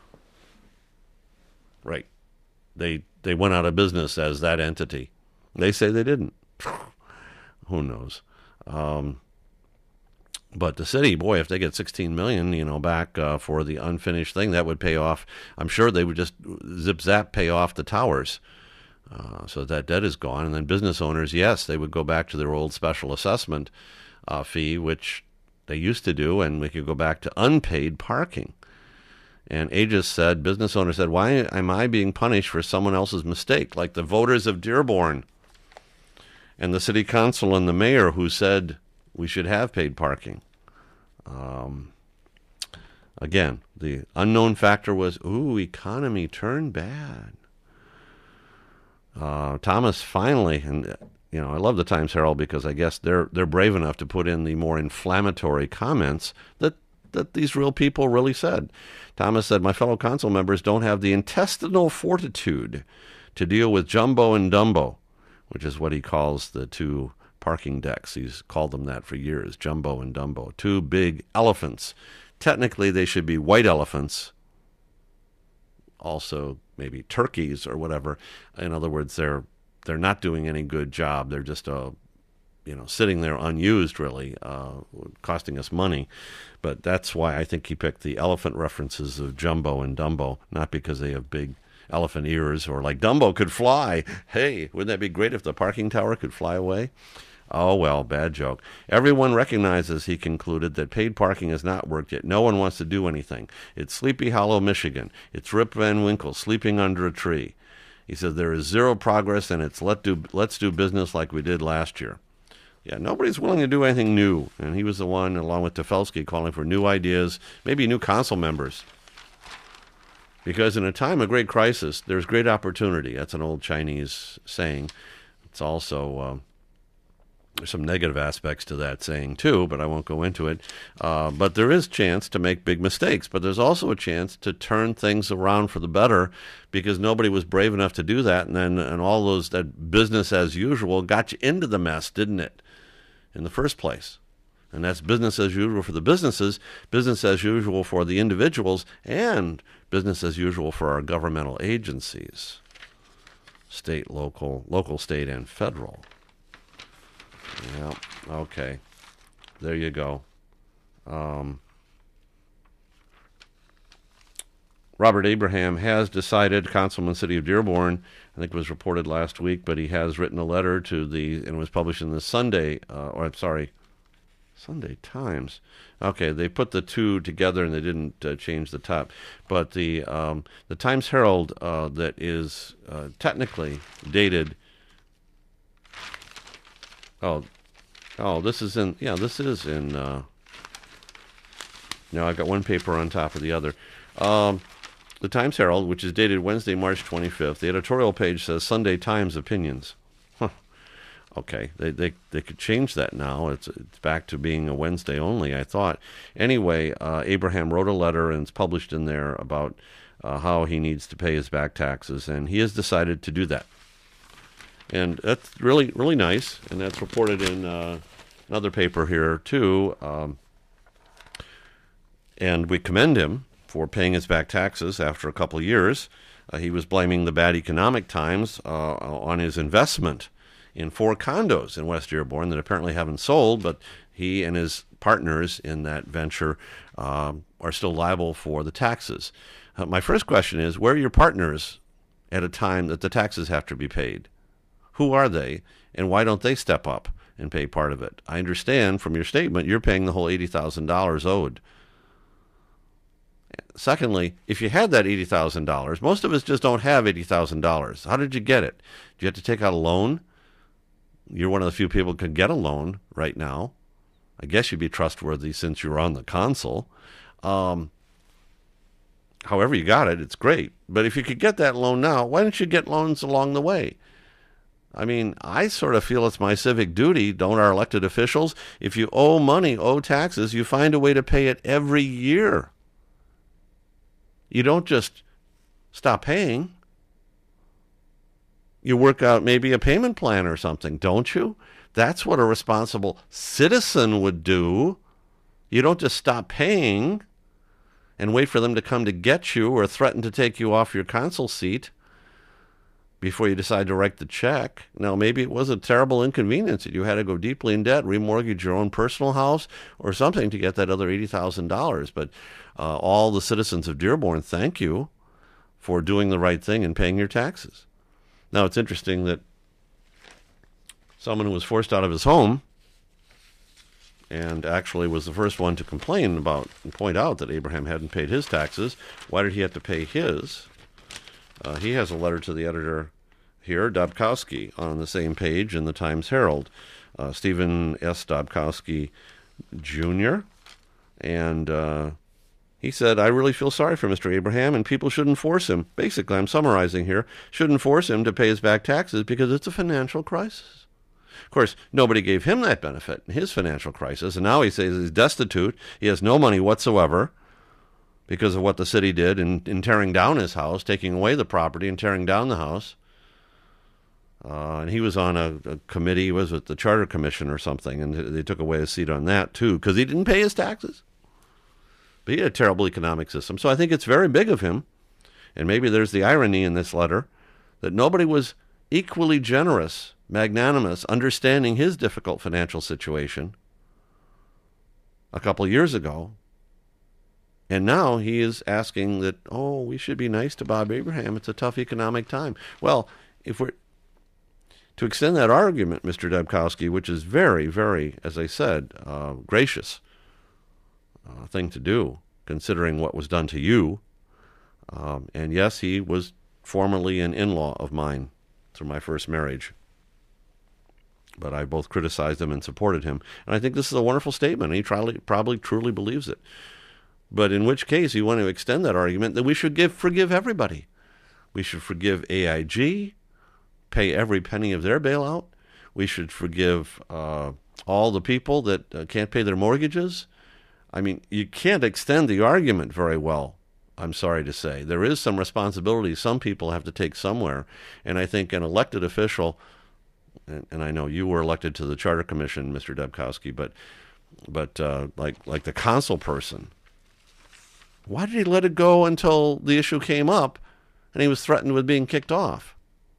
S1: Right. They went out of business as that entity. They say they didn't. Who knows? But the city, boy, if they get $16 million, back for the unfinished thing, that would pay off. I'm sure they would just zip-zap pay off the towers So that debt is gone. And then business owners, yes, they would go back to their old special assessment fee, which they used to do, and we could go back to unpaid parking. And Aegis said, business owners said, why am I being punished for someone else's mistake? Like the voters of Dearborn and the city council and the mayor who said we should have paid parking. Again, the unknown factor was, economy turned bad. Thomas finally, and I love the Times-Herald because I guess they're brave enough to put in the more inflammatory comments that these real people really said. Thomas said, my fellow council members don't have the intestinal fortitude to deal with Jumbo and Dumbo, which is what he calls the two parking decks. He's called them that for years, Jumbo and Dumbo, two big elephants. Technically, they should be white elephants, also maybe turkeys or whatever. In other words, they're not doing any good job. They're just sitting there unused, really, costing us money. But that's why I think he picked the elephant references of Jumbo and Dumbo, not because they have big elephant ears or like Dumbo could fly. Hey, wouldn't that be great if the parking tower could fly away? Oh, well, bad joke. Everyone recognizes, he concluded, that paid parking has not worked yet. No one wants to do anything. It's Sleepy Hollow, Michigan. It's Rip Van Winkle sleeping under a tree. He said there is zero progress, and it's let's do business like we did last year. Yeah, nobody's willing to do anything new. And he was the one, along with Tefelsky, calling for new ideas, maybe new council members. Because in a time of great crisis, there's great opportunity. That's an old Chinese saying. It's also... there's some negative aspects to that saying, too, but I won't go into it. But there is chance to make big mistakes. But there's also a chance to turn things around for the better because nobody was brave enough to do that. And all those, that business as usual got you into the mess, didn't it, in the first place? And that's business as usual for the businesses, business as usual for the individuals, and business as usual for our governmental agencies, state, local, state, and federal. Yeah, okay. There you go. Robert Abraham has decided, Councilman, City of Dearborn, I think it was reported last week, but he has written a letter to and it was published in the Sunday Times. Okay, they put the two together and they didn't change the top. But the Times-Herald that is technically dated... this is in... No, I've got one paper on top of the other. The Times-Herald, which is dated Wednesday, March 25th, the editorial page says Sunday Times opinions. Okay, they could change that now. It's back to being a Wednesday only, I thought. Anyway, Abraham wrote a letter, and it's published in there about how he needs to pay his back taxes, and he has decided to do that. And that's really, really nice, and that's reported in another paper here, too. And we commend him for paying his back taxes after a couple of years. He was blaming the bad economic times on his investment in 4 condos in West Dearborn that apparently haven't sold, but he and his partners in that venture are still liable for the taxes. My first question is, where are your partners at a time that the taxes have to be paid? Who are they, and why don't they step up and pay part of it? I understand from your statement you're paying the whole $80,000 owed. Secondly, if you had that $80,000, most of us just don't have $80,000. How did you get it? Did you have to take out a loan? You're one of the few people who can get a loan right now. I guess you'd be trustworthy since you're on the council. However you got it, it's great. But if you could get that loan now, why don't you get loans along the way? I mean, I sort of feel it's my civic duty, don't our elected officials? If you owe money, owe taxes, you find a way to pay it every year. You don't just stop paying. You work out maybe a payment plan or something, don't you? That's what a responsible citizen would do. You don't just stop paying and wait for them to come to get you or threaten to take you off your council seat before you decide to write the check. Now, maybe it was a terrible inconvenience that you had to go deeply in debt, remortgage your own personal house or something to get that other $80,000. But all the citizens of Dearborn thank you for doing the right thing and paying your taxes. Now, it's interesting that someone who was forced out of his home and actually was the first one to complain about and point out that Abraham hadn't paid his taxes. Why did he have to pay his? He has a letter to the editor here, Dobkowski, on the same page in the Times Herald. Stephen S. Dobkowski Jr., and he said, I really feel sorry for Mr. Abraham, and people shouldn't force him. Basically, I'm summarizing here, shouldn't force him to pay his back taxes because it's a financial crisis. Of course, nobody gave him that benefit in his financial crisis, and now he says he's destitute. He has no money whatsoever because of what the city did in tearing down his house, taking away the property and tearing down the house. And he was on a committee, he was with the Charter Commission or something, and they took away his seat on that, too, because he didn't pay his taxes. But he had a terrible economic system. So I think it's very big of him, and maybe there's the irony in this letter, that nobody was equally generous, magnanimous, understanding his difficult financial situation a couple of years ago. And now he is asking that, we should be nice to Bob Abraham. It's a tough economic time. Well, if we're to extend that argument, Mr. Dobkowski, which is very, very, as I said, gracious thing to do, considering what was done to you. And yes, he was formerly an in-law of mine through my first marriage. But I both criticized him and supported him. And I think this is a wonderful statement. He probably truly believes it. But in which case, you want to extend that argument that we should forgive everybody. We should forgive AIG, pay every penny of their bailout. We should forgive all the people that can't pay their mortgages. I mean, you can't extend the argument very well, I'm sorry to say. There is some responsibility some people have to take somewhere. And I think an elected official, and I know you were elected to the Charter Commission, Mr. Dobkowski, but like the council person, why did he let it go until the issue came up and he was threatened with being kicked off?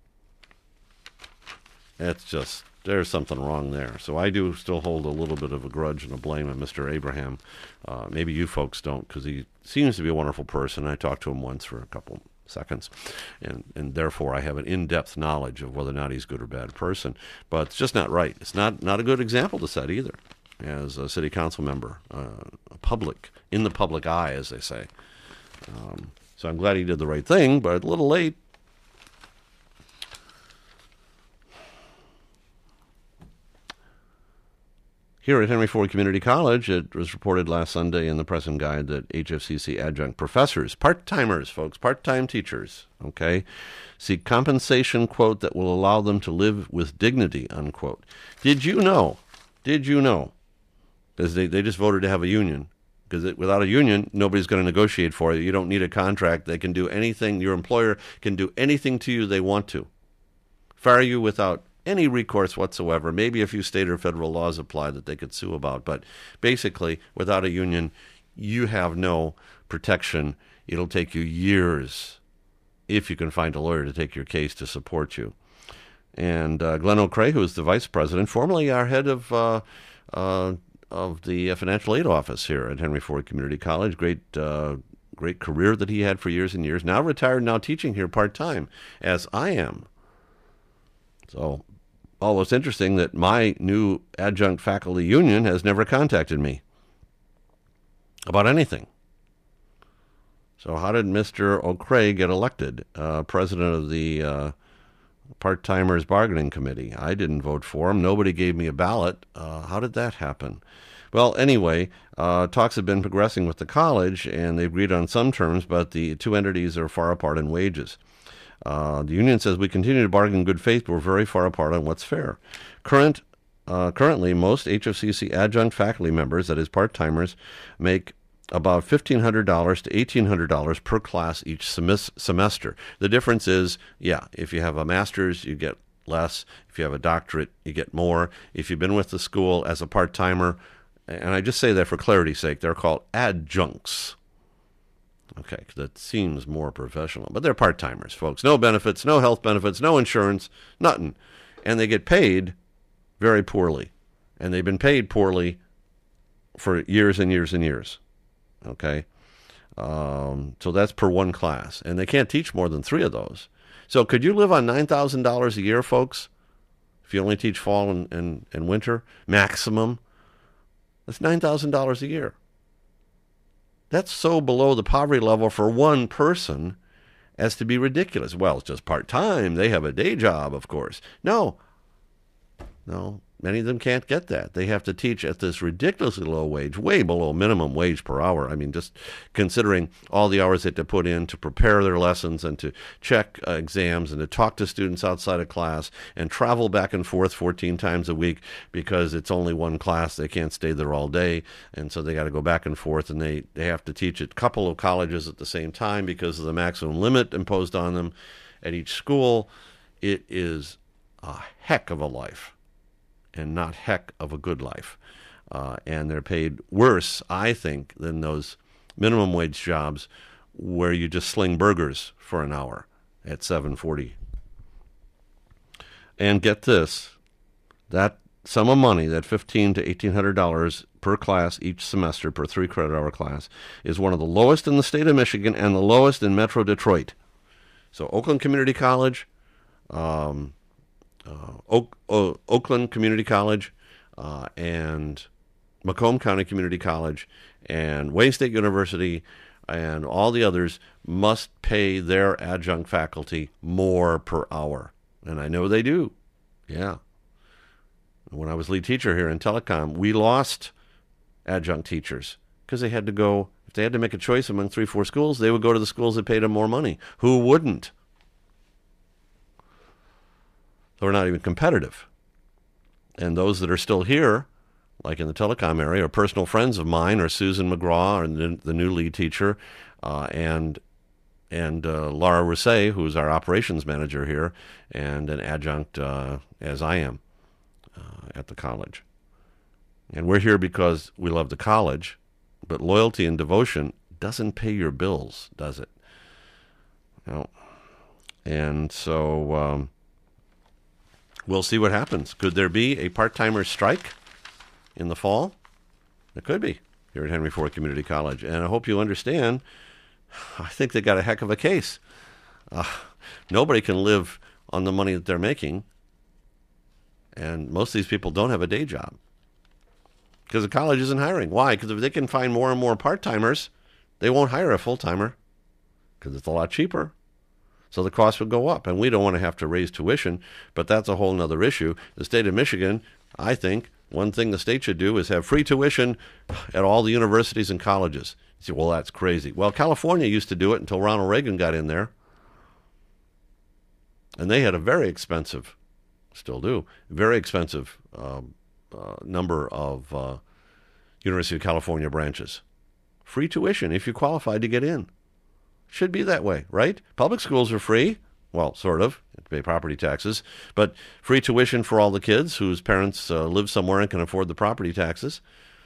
S1: It's just, there's something wrong there. So I do still hold a little bit of a grudge and a blame on Mr. Abraham. Maybe you folks don't, because he seems to be a wonderful person. I talked to him once for a couple seconds, and therefore I have an in-depth knowledge of whether or not he's a good or bad person. But it's just not right. It's not a good example to set either, as a city council member, in the public eye, as they say. So I'm glad he did the right thing, but a little late. Here at Henry Ford Community College, it was reported last Sunday in the Press and Guide that HFCC adjunct professors, part-timers, folks, part-time teachers, seek compensation, quote, that will allow them to live with dignity, unquote. Did you know, because they just voted to have a union, because without a union, nobody's going to negotiate for you. You don't need a contract. They can do anything. Your employer can do anything to you they want to. Fire you without any recourse whatsoever. Maybe a few state or federal laws apply that they could sue about, but basically, without a union, you have no protection. It'll take you years, if you can find a lawyer to take your case to support you. And Glenn O'Cray, who is the vice president, formerly our head of the financial aid office here at Henry Ford Community College, great career that he had for years and years, now retired, now teaching here part-time, as I am. So, although it's interesting that my new adjunct faculty union has never contacted me about anything. So how did Mr. O'Cray get elected president of the Part-Timers Bargaining Committee? I didn't vote for him. Nobody gave me a ballot. How did that happen? Well, anyway, talks have been progressing with the college, and they agreed on some terms, but the two entities are far apart in wages. The union says we continue to bargain in good faith, but we're very far apart on what's fair. Currently, most HFCC adjunct faculty members, that is part-timers, make about $1,500 to $1,800 per class each semester. The difference is, if you have a master's, you get less. If you have a doctorate, you get more. If you've been with the school as a part-timer, and I just say that for clarity's sake, they're called adjuncts. Okay, that seems more professional. But they're part-timers, folks. No benefits, no health benefits, no insurance, nothing. And they get paid very poorly. And they've been paid poorly for years and years and years. Okay? So that's per one class. And they can't teach more than 3 of those. So could you live on $9,000 a year, folks? If you only teach fall and winter, maximum, that's $9,000 a year. That's so below the poverty level for one person as to be ridiculous. Well, it's just part-time. They have a day job, of course. No, many of them can't get that. They have to teach at this ridiculously low wage, way below minimum wage per hour. I mean, just considering all the hours they have to put in to prepare their lessons and to check exams and to talk to students outside of class and travel back and forth 14 times a week because it's only one class. They can't stay there all day, and so they got to go back and forth, and they have to teach at a couple of colleges at the same time because of the maximum limit imposed on them at each school. It is a heck of a life. And not heck of a good life. And they're paid worse, I think, than those minimum wage jobs where you just sling burgers for an hour at $7.40. And get this, that sum of money, that $1,500 to $1,800 per class each semester per 3 credit hour class, is one of the lowest in the state of Michigan and the lowest in Metro Detroit. So Oakland Community College, Oakland Community College, and Macomb County Community College, and Wayne State University, and all the others must pay their adjunct faculty more per hour. And I know they do. Yeah. When I was lead teacher here in telecom, we lost adjunct teachers because they had to go, if they had to make a choice among 3-4 schools, they would go to the schools that paid them more money. Who wouldn't? They're not even competitive. And those that are still here, like in the telecom area, are personal friends of mine, or Susan McGraw, or the new lead teacher, and Laura Rousset, who's our operations manager here, and an adjunct as I am at the college. And we're here because we love the college, but loyalty and devotion doesn't pay your bills, does it? No. And so we'll see what happens. Could there be a part-timer strike in the fall? There could be here at Henry Ford Community College. And I hope you understand, I think they got a heck of a case. Nobody can live on the money that they're making. And most of these people don't have a day job because the college isn't hiring. Why? Because if they can find more and more part-timers, they won't hire a full-timer because it's a lot cheaper. So the cost would go up, and we don't want to have to raise tuition, but that's a whole other issue. The state of Michigan, I think, one thing the state should do is have free tuition at all the universities and colleges. You say, well, that's crazy. Well, California used to do it until Ronald Reagan got in there, and they had a very expensive, still do, very expensive number of University of California branches. Free tuition if you qualified to get in. Should be that way, right? Public schools are free. Well, sort of. You have to pay property taxes. But free tuition for all the kids whose parents live somewhere and can afford the property taxes.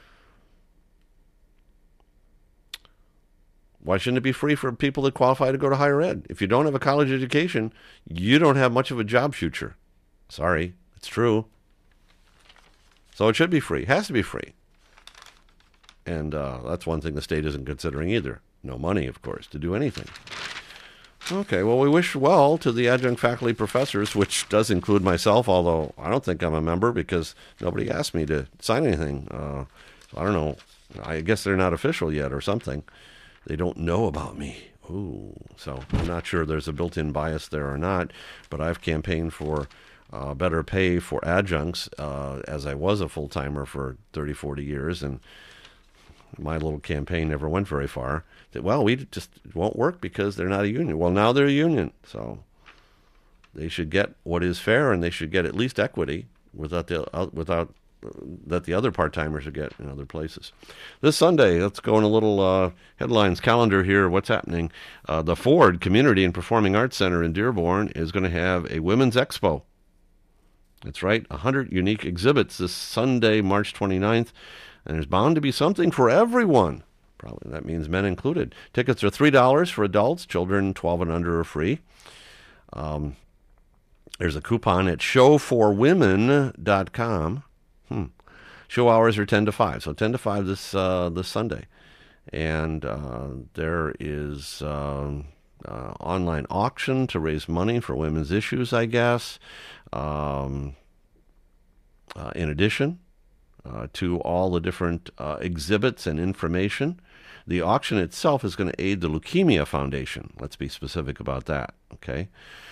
S1: Why shouldn't it be free for people that qualify to go to higher ed? If you don't have a college education, you don't have much of a job future. Sorry, it's true. So it should be free. It has to be free. And that's one thing the state isn't considering either. No money, of course, to do anything. Okay, well, we wish well to the adjunct faculty professors, which does include myself, although I don't think I'm a member because nobody asked me to sign anything. So I don't know. I guess they're not official yet or something. They don't know about me. Ooh, so I'm not sure there's a built-in bias there or not, but I've campaigned for better pay for adjuncts as I was a full-timer for 30, 40 years, and my little campaign never went very far. That, well, we just won't work because they're not a union. Well, now they're a union, so they should get what is fair, and they should get at least equity without that the other part-timers should get in other places. This Sunday, let's go in a little headlines calendar here. What's happening? The Ford Community and Performing Arts Center in Dearborn is going to have a women's expo. That's right, 100 unique exhibits this Sunday, March 29th. And there's bound to be something for everyone. Probably that means men included. Tickets are $3 for adults. Children 12 and under are free. There's a coupon at showforwomen.com. Show hours are 10 to 5. So 10 to 5 this Sunday. And there is online auction to raise money for women's issues, I guess. In addition to all the different exhibits and information, the auction itself is going to aid the Leukemia Foundation. Let's be specific about that, okay?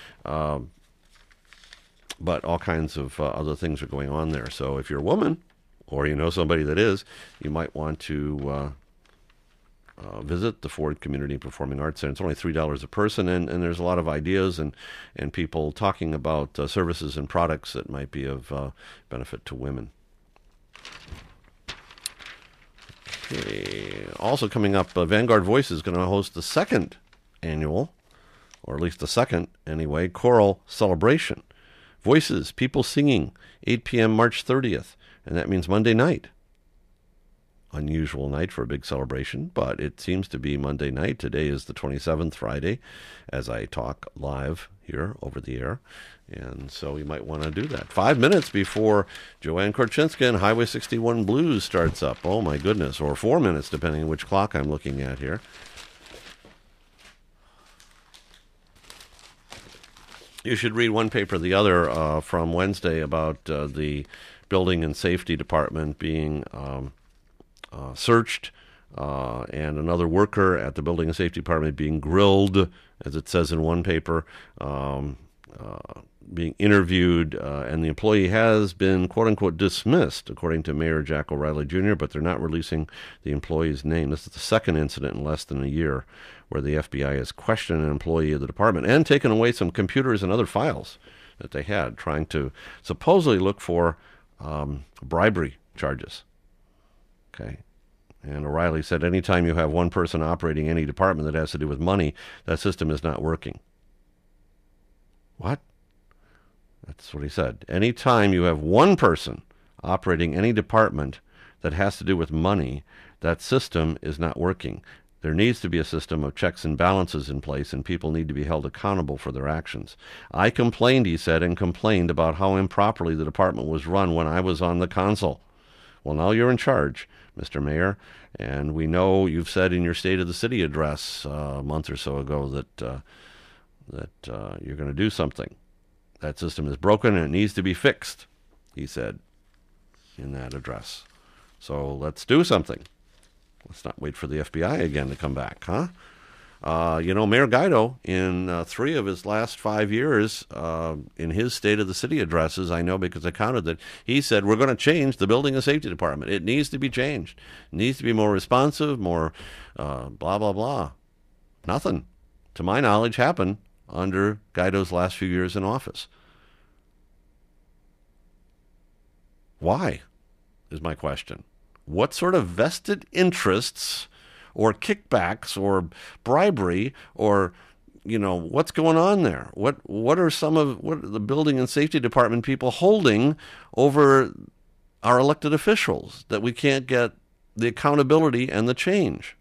S1: But all kinds of other things are going on there. So if you're a woman, or you know somebody that is, you might want to visit the Ford Community Performing Arts Center. It's only $3 a person, and there's a lot of ideas and people talking about services and products that might be of benefit to women. Okay. Also coming up, Vanguard Voice is going to host the second annual, or at least the second anyway, choral celebration. Voices, people singing, 8 p.m. March 30th, and that means Monday night. Unusual night for a big celebration, but it seems to be Monday night. Today is the 27th, Friday, as I talk live here over the air, and so you might want to do that. 5 minutes before Joanne Korchinska and Highway 61 Blues starts up. Oh, my goodness, or 4 minutes, depending on which clock I'm looking at here. You should read one paper or the other from Wednesday about the Building and Safety Department being searched and another worker at the Building and Safety Department being grilled, as it says in one paper, being interviewed, and the employee has been, quote-unquote, dismissed, according to Mayor Jack O'Reilly Jr., but they're not releasing the employee's name. This is the second incident in less than a year where the FBI has questioned an employee of the department and taken away some computers and other files that they had, trying to supposedly look for bribery charges. Okay. And O'Reilly said, anytime you have one person operating any department that has to do with money, that system is not working. What? That's what he said. Anytime you have one person operating any department that has to do with money, that system is not working. There needs to be a system of checks and balances in place, and people need to be held accountable for their actions. I complained, he said, and complained about how improperly the department was run when I was on the council. Well, now you're in charge, Mr. Mayor, and we know you've said in your State of the City address a month or so ago that you're going to do something. That system is broken and it needs to be fixed, he said in that address. So let's do something. Let's not wait for the FBI again to come back, huh? Mayor Guido, in 3 of his last 5 years, in his State of the City addresses, I know because I counted that, he said, we're going to change the Building and Safety Department. It needs to be changed. It needs to be more responsive, more blah, blah, blah. Nothing, to my knowledge, happened under Guido's last few years in office. Why, is my question. What sort of vested interests or kickbacks or bribery or, what's going on there? What are the Building and Safety Department people holding over our elected officials that we can't get the accountability and the change?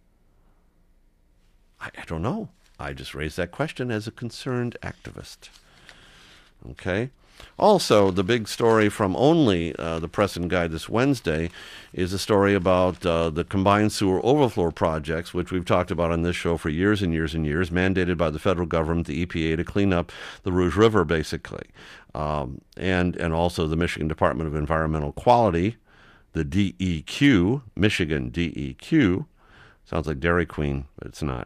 S1: I don't know. I just raised that question as a concerned activist. Okay? Also, the big story from only the Press and Guide this Wednesday is a story about the combined sewer overflow projects, which we've talked about on this show for years and years and years, mandated by the federal government, the EPA, to clean up the Rouge River, basically. And also the Michigan Department of Environmental Quality, the DEQ, Michigan DEQ. Sounds like Dairy Queen, but it's not.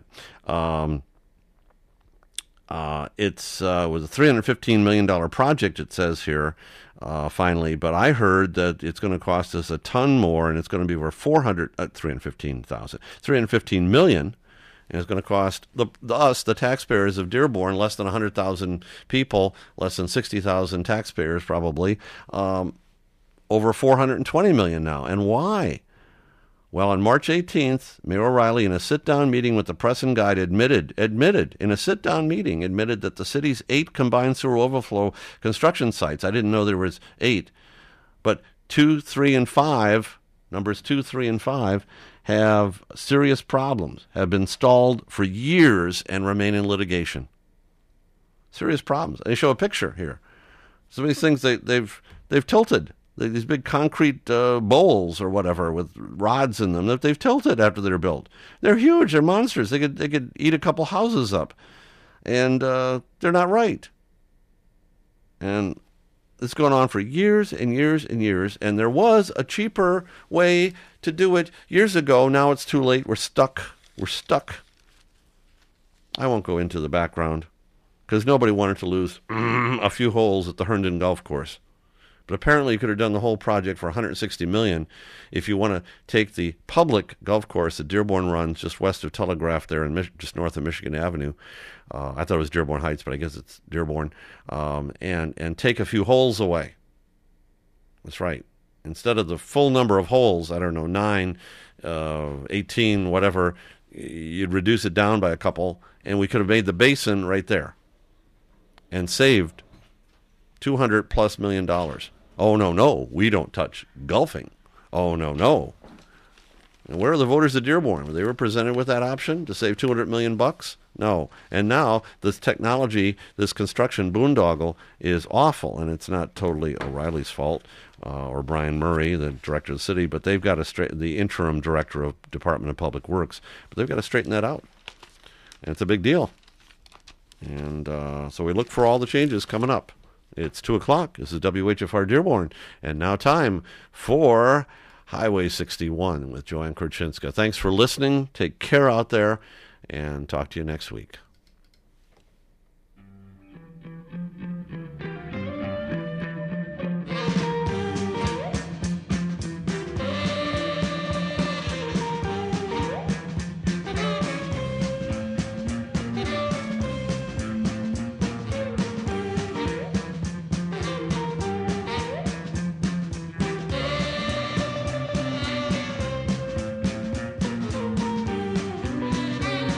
S1: It was a $315 million project, it says here, finally, but I heard that it's going to cost us a ton more, and it's going to be over $315 million, and it's going to cost us, the taxpayers of Dearborn, less than 100,000 people, less than 60,000 taxpayers probably, over $420 million now. And why? Well, on March 18th, Mayor O'Reilly, in a sit-down meeting with the Press and Guide, admitted that the city's 8 combined sewer overflow construction sites, I didn't know there was 8, but 2, 3, and 5, numbers 2, 3, and 5, have serious problems, have been stalled for years and remain in litigation. Serious problems. They show a picture here. Some of these things, they've tilted. These big concrete bowls or whatever with rods in them that they've tilted after they're built. They're huge. They're monsters. They could eat a couple houses up. and they're not right. And it's going on for years and years and years, and there was a cheaper way to do it years ago. Now it's too late. We're stuck. I won't go into the background because nobody wanted to lose a few holes at the Herndon Golf Course. But apparently you could have done the whole project for $160 million if you want to take the public golf course that Dearborn runs just west of Telegraph there, just north of Michigan Avenue. I thought it was Dearborn Heights, but I guess it's Dearborn. And take a few holes away. That's right. Instead of the full number of holes, I don't know, 9, 18, whatever, you'd reduce it down by a couple, and we could have made the basin right there and saved $200+ million. Oh, no, we don't touch golfing. Oh, no. And where are the voters of Dearborn? They were presented with that option to save $200 million? No. And now this technology, this construction boondoggle is awful, and it's not totally O'Reilly's fault or Brian Murray, the director of the city, but they've got to the interim director of Department of Public Works, but they've got to straighten that out. And it's a big deal. And so we look for all the changes coming up. It's 2 o'clock. This is WHFR Dearborn. And now time for Highway 61 with Joanne Kurchinska. Thanks for listening. Take care out there, and talk to you next week.